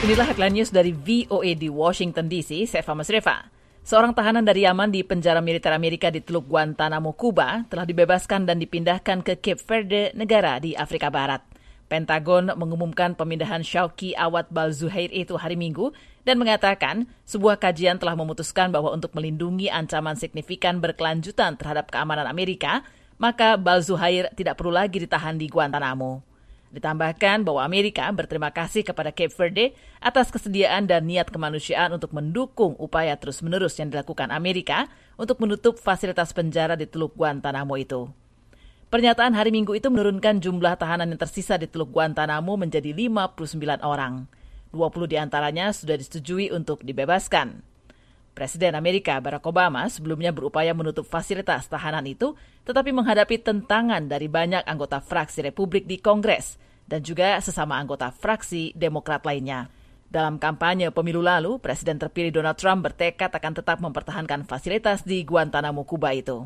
Inilah headline news dari VOA di Washington DC, saya Fama Sreva. Seorang tahanan dari Yaman di penjara militer Amerika di Teluk Guantanamo, Kuba, telah dibebaskan dan dipindahkan ke Cape Verde, negara di Afrika Barat. Pentagon mengumumkan pemindahan Shawki Awad Balzuhair itu hari Minggu dan mengatakan sebuah kajian telah memutuskan bahwa untuk melindungi ancaman signifikan berkelanjutan terhadap keamanan Amerika, maka Balzuhair tidak perlu lagi ditahan di Guantanamo. Ditambahkan bahwa Amerika berterima kasih kepada Cape Verde atas kesediaan dan niat kemanusiaan untuk mendukung upaya terus-menerus yang dilakukan Amerika untuk menutup fasilitas penjara di Teluk Guantanamo itu. Pernyataan hari Minggu itu menurunkan jumlah tahanan yang tersisa di Teluk Guantanamo menjadi 59 orang. 20 diantaranya sudah disetujui untuk dibebaskan. Presiden Amerika Barack Obama sebelumnya berupaya menutup fasilitas tahanan itu, tetapi menghadapi tentangan dari banyak anggota fraksi Republik di Kongres dan juga sesama anggota fraksi Demokrat lainnya. Dalam kampanye pemilu lalu, Presiden terpilih Donald Trump bertekad akan tetap mempertahankan fasilitas di Guantanamo, Kuba itu.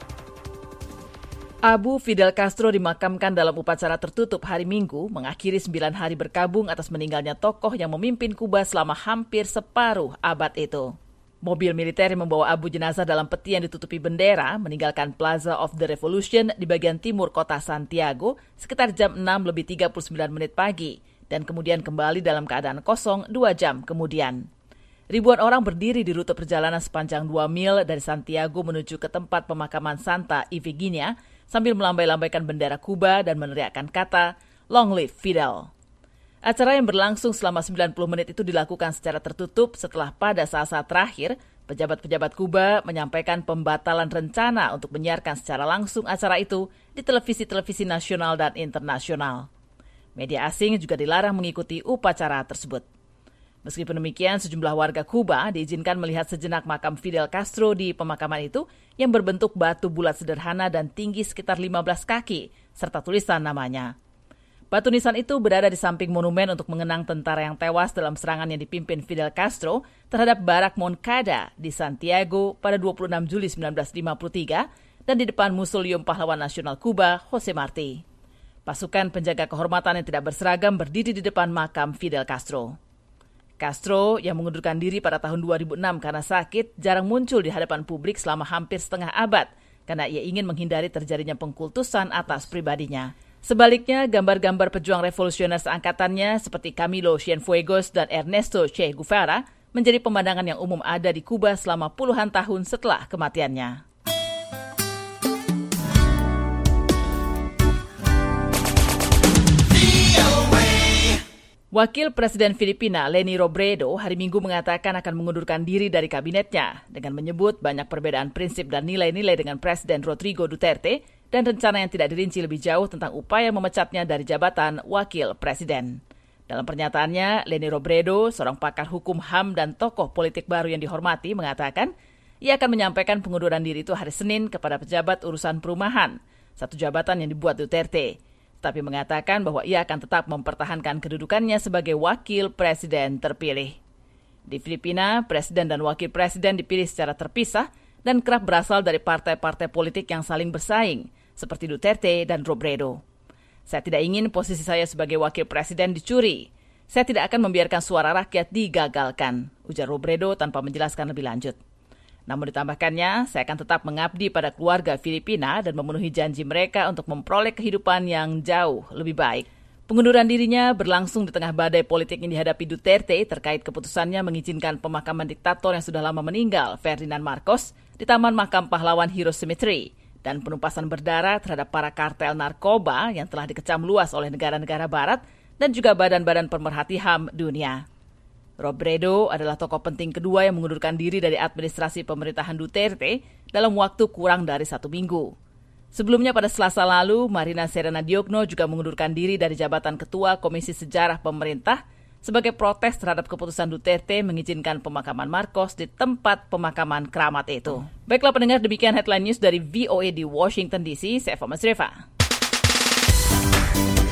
Abu Fidel Castro dimakamkan dalam upacara tertutup hari Minggu, mengakhiri 9 hari berkabung atas meninggalnya tokoh yang memimpin Kuba selama hampir separuh abad itu. Mobil militer yang membawa abu jenazah dalam peti yang ditutupi bendera meninggalkan Plaza of the Revolution di bagian timur kota Santiago sekitar jam 6:39 pagi dan kemudian kembali dalam keadaan kosong 2 jam kemudian. Ribuan orang berdiri di rute perjalanan sepanjang 2 mil dari Santiago menuju ke tempat pemakaman Santa Ifigenia sambil melambai-lambaikan bendera Kuba dan meneriakkan kata "Long Live Fidel". Acara yang berlangsung selama 90 menit itu dilakukan secara tertutup setelah pada saat-saat terakhir, pejabat-pejabat Kuba menyampaikan pembatalan rencana untuk menyiarkan secara langsung acara itu di televisi-televisi nasional dan internasional. Media asing juga dilarang mengikuti upacara tersebut. Meskipun demikian, sejumlah warga Kuba diizinkan melihat sejenak makam Fidel Castro di pemakaman itu yang berbentuk batu bulat sederhana dan tinggi sekitar 15 kaki, serta tulisan namanya. Batu nisan itu berada di samping monumen untuk mengenang tentara yang tewas dalam serangan yang dipimpin Fidel Castro terhadap Barak Moncada di Santiago pada 26 Juli 1953 dan di depan Museum Pahlawan Nasional Kuba, Jose Marti. Pasukan penjaga kehormatan yang tidak berseragam berdiri di depan makam Fidel Castro. Castro yang mengundurkan diri pada tahun 2006 karena sakit jarang muncul di hadapan publik selama hampir setengah abad karena ia ingin menghindari terjadinya pengkultusan atas pribadinya. Sebaliknya, gambar-gambar pejuang revolusioner seangkatannya seperti Camilo Cienfuegos dan Ernesto Che Guevara menjadi pemandangan yang umum ada di Kuba selama puluhan tahun setelah kematiannya. Wakil Presiden Filipina Leni Robredo hari Minggu mengatakan akan mengundurkan diri dari kabinetnya dengan menyebut banyak perbedaan prinsip dan nilai-nilai dengan Presiden Rodrigo Duterte dan rencana yang tidak dirinci lebih jauh tentang upaya memecatnya dari jabatan Wakil Presiden. Dalam pernyataannya, Leni Robredo, seorang pakar hukum HAM dan tokoh politik baru yang dihormati, mengatakan ia akan menyampaikan pengunduran diri itu hari Senin kepada pejabat urusan perumahan, satu jabatan yang dibuat Duterte. Tapi mengatakan bahwa ia akan tetap mempertahankan kedudukannya sebagai wakil presiden terpilih. Di Filipina, presiden dan wakil presiden dipilih secara terpisah dan kerap berasal dari partai-partai politik yang saling bersaing, seperti Duterte dan Robredo. Saya tidak ingin posisi saya sebagai wakil presiden dicuri. Saya tidak akan membiarkan suara rakyat digagalkan, ujar Robredo tanpa menjelaskan lebih lanjut. Namun ditambahkannya, saya akan tetap mengabdi pada keluarga Filipina dan memenuhi janji mereka untuk memperoleh kehidupan yang jauh lebih baik. Pengunduran dirinya berlangsung di tengah badai politik yang dihadapi Duterte terkait keputusannya mengizinkan pemakaman diktator yang sudah lama meninggal, Ferdinand Marcos, di Taman Makam Pahlawan Heroes Cemetery, dan penumpasan berdarah terhadap para kartel narkoba yang telah dikecam luas oleh negara-negara barat dan juga badan-badan pemerhati HAM dunia. Robredo adalah tokoh penting kedua yang mengundurkan diri dari administrasi pemerintahan Duterte dalam waktu kurang dari 1 minggu. Sebelumnya pada Selasa lalu, Marina Serena Diogno juga mengundurkan diri dari jabatan Ketua Komisi Sejarah Pemerintah sebagai protes terhadap keputusan Duterte mengizinkan pemakaman Marcos di tempat pemakaman keramat itu. Baiklah pendengar, demikian headline news dari VOA di Washington DC. Saya Fama Sreva.